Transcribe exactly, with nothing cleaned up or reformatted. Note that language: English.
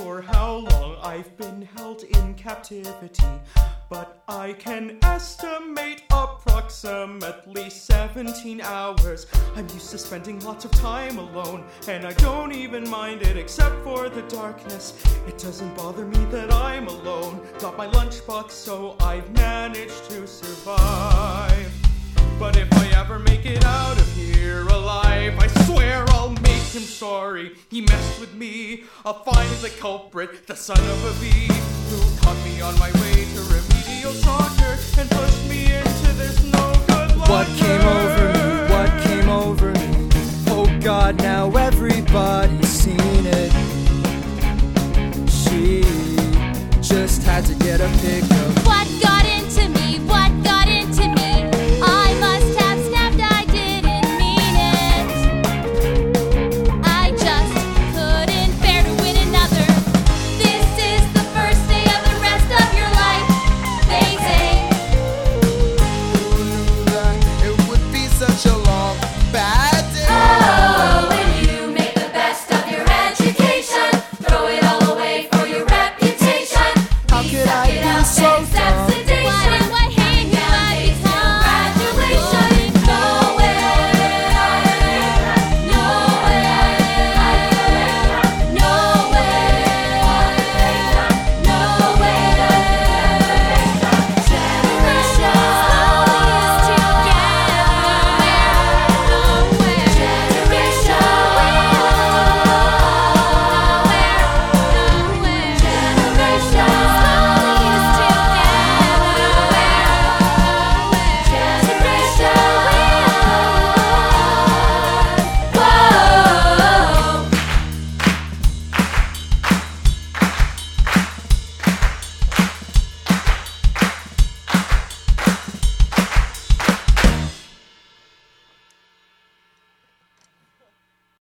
sure how long I've been held in captivity, but I can estimate approximately seventeen hours. I'm used to spending lots of time alone, and I don't even mind it except for the darkness. It doesn't bother me that I'm alone. Got my lunchbox, so I've managed to survive. But if I ever make it out of here alive, I swear I'll make him sorry. He messed with me. I'll find the culprit, the son of a bee, who caught me on my way to remedial soccer and pushed me into this no good locker. What came over me? What came over me? Oh God, now everybody's seen it. She just had to get a pickup